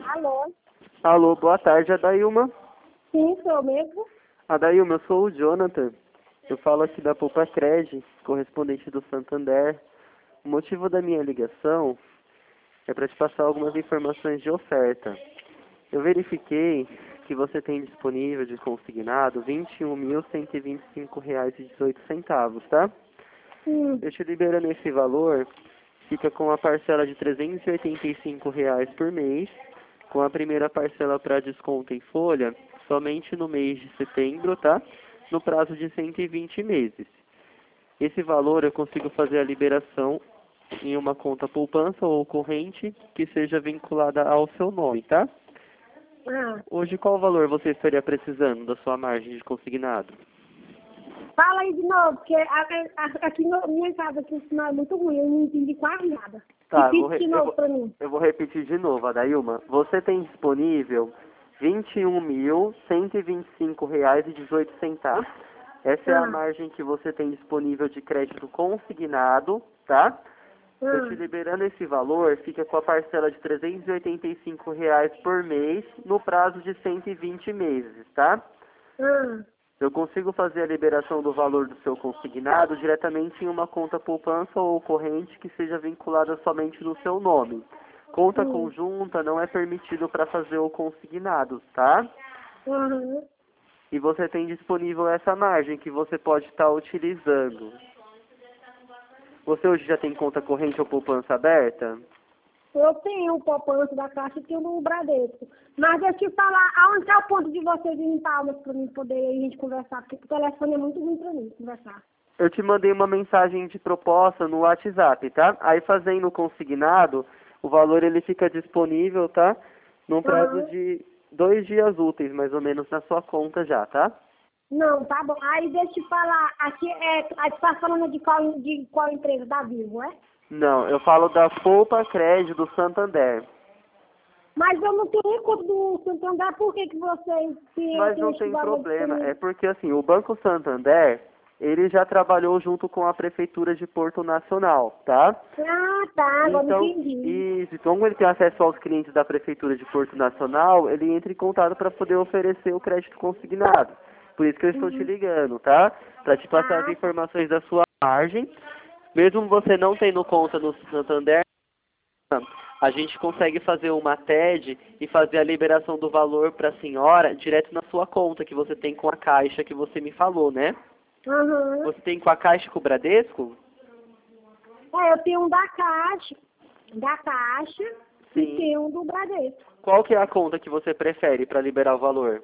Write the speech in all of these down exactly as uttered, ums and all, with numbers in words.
Alô? Alô, boa tarde, Adailma. Sim, sou mesmo. Adailma, eu sou o Jonathan. Eu falo aqui da Poupa Cred, correspondente do Santander. O motivo da minha ligação é para te passar algumas informações de oferta. Eu verifiquei que você tem disponível de consignado vinte e um mil cento e vinte e cinco reais e dezoito centavos, tá? Sim. Eu te liberando esse valor, fica com a parcela de trezentos e oitenta e cinco reais por mês, com a primeira parcela para desconto em folha, somente no mês de setembro, tá? No prazo de cento e vinte meses. Esse valor eu consigo fazer a liberação em uma conta poupança ou corrente que seja vinculada ao seu nome, tá? Ah, Hoje, qual valor você estaria precisando da sua margem de consignado? fala aí de novo, porque a- a- aqui na minha casa aqui o sinal é muito ruim, eu não entendi quase nada. Tá, eu vou, Repite re- de eu, novo vou, pra mim. eu vou repetir de novo, Adailma. Você tem disponível vinte e um mil cento e vinte e cinco reais e dezoito centavos. Essa é a Ah, margem que você tem disponível de crédito consignado, tá? Eu te ah, liberando esse valor, fica com a parcela de trezentos e oitenta e cinco reais por mês, no prazo de cento e vinte meses, tá? ah. Eu consigo fazer a liberação do valor do seu consignado diretamente em uma conta poupança ou corrente que seja vinculada somente no seu nome. Conta Sim. conjunta não é permitido para fazer o consignado, tá? Aham. E você tem disponível essa margem que você pode estar utilizando. Você hoje já tem conta corrente ou poupança aberta? Eu tenho o poupança da Caixa e tenho o Bradesco. Mas deixa eu te falar, aonde é o ponto de vocês irem em Palmas pra mim poder a gente conversar? Porque o telefone é muito ruim pra mim conversar. Eu te mandei uma mensagem de proposta no WhatsApp, tá? Aí fazendo o consignado, o valor ele fica disponível, tá? Num prazo Aham. de dois dias úteis, mais ou menos, na sua conta já, tá? Não, tá bom. Aí deixa eu te falar, aqui é, a gente tá falando de qual, de qual empresa? Da Vivo, é? Não, eu falo da Poupa Cred do Santander. Mas eu não tenho conta do Santander, por que que vocês, se eu Mas tenho não esse tem valor problema, é disponível? porque assim, o Banco Santander, ele já trabalhou junto com a Prefeitura de Porto Nacional, tá? Ah, tá, agora Então, entendi. e como ele tem acesso aos clientes da Prefeitura de Porto Nacional, ele entra em contato para poder oferecer o crédito consignado. Por isso que eu estou te Uhum. ligando, tá? Para te passar as Ah, tá. informações da sua margem. Mesmo você não tendo conta no Santander, a gente consegue fazer uma T E D e fazer a liberação do valor para a senhora direto na sua conta que você tem com a Caixa que você me falou, né? Aham. Você tem com a Caixa e com o Bradesco? É, eu tenho um da Caixa, da Caixa e Sim. tenho um do Bradesco. Qual que é a conta que você prefere para liberar o valor?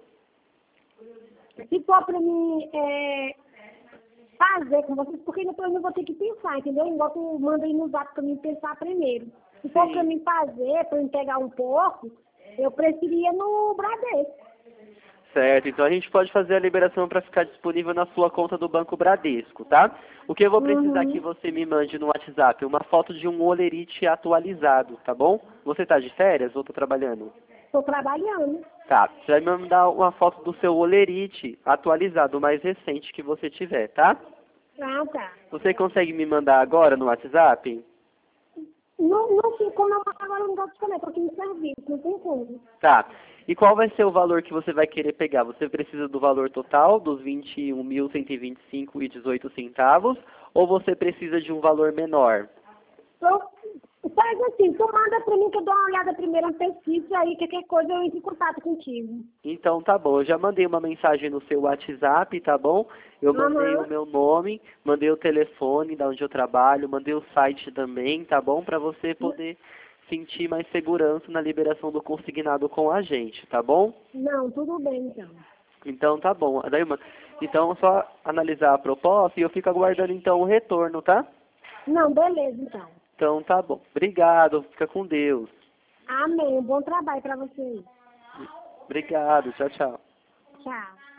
Se for pra mim é, fazer com vocês, porque depois eu vou ter que pensar, entendeu? Igual tu manda aí no zap pra mim pensar primeiro. Se for pra Sim. mim fazer, pra eu pegar um pouco, eu preferia no Bradesco. Certo, então a gente pode fazer a liberação para ficar disponível na sua conta do Banco Bradesco, tá? O que eu vou precisar que Uhum. você me mande no WhatsApp? Uma foto de um olerite atualizado, tá bom? Você tá de férias ou tá trabalhando? Tô trabalhando. Tá, você vai me mandar uma foto do seu olerite atualizado, o mais recente que você tiver, tá? Ah, tá. Você consegue me mandar agora no WhatsApp? Não, não sei como eu agora não gosto de comer, tô aqui no serviço, não tem como. Tá. E qual vai ser o valor que você vai querer pegar? Você precisa do valor total, dos vinte e um mil cento e vinte e cinco e dezoito centavos, ou você precisa de um valor menor? Então, faz assim, tu manda pra mim que eu dou uma olhada primeiro na pesquisa, aí qualquer coisa eu entro em contato contigo. Então tá bom, eu já mandei uma mensagem no seu WhatsApp, tá bom? Eu mandei o Aham. meu nome, mandei o telefone da onde eu trabalho, mandei o site também, tá bom? Para você poder sentir mais segurança na liberação do consignado com a gente, tá bom? Não, tudo bem então. Então tá bom. Daí, uma- então é só analisar a proposta e eu fico aguardando então o retorno, tá? Não, beleza então. Então tá bom. Obrigado, fica com Deus. Amém. Bom trabalho pra vocês. Obrigado, tchau, tchau. Tchau.